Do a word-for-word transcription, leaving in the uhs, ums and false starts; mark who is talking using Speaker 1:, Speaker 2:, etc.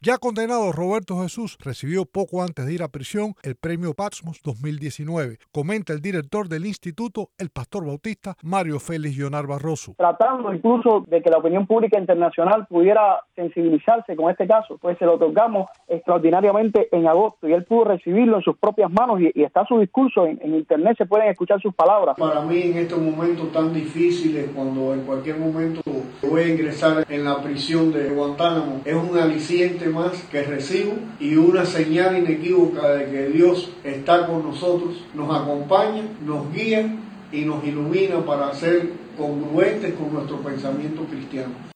Speaker 1: Ya condenado, Roberto Jesús recibió poco antes de ir a prisión el premio Patmos dos mil diecinueve. Comenta el director del instituto, el pastor bautista Mario Félix Llonar Barroso.
Speaker 2: Tratando incluso de que la opinión pública internacional pudiera sensibilizarse con este caso, pues se lo otorgamos extraordinariamente en agosto y él pudo recibirlo en sus propias manos y, y está su discurso en, en internet, se pueden escuchar sus palabras.
Speaker 3: Para mí en estos momentos tan difíciles, cuando en cualquier momento voy a ingresar en la prisión de Guantánamo, es un aliciente más que recibo y una señal inequívoca de que Dios está con nosotros, nos acompaña, nos guía y nos ilumina para ser congruentes con nuestro pensamiento cristiano.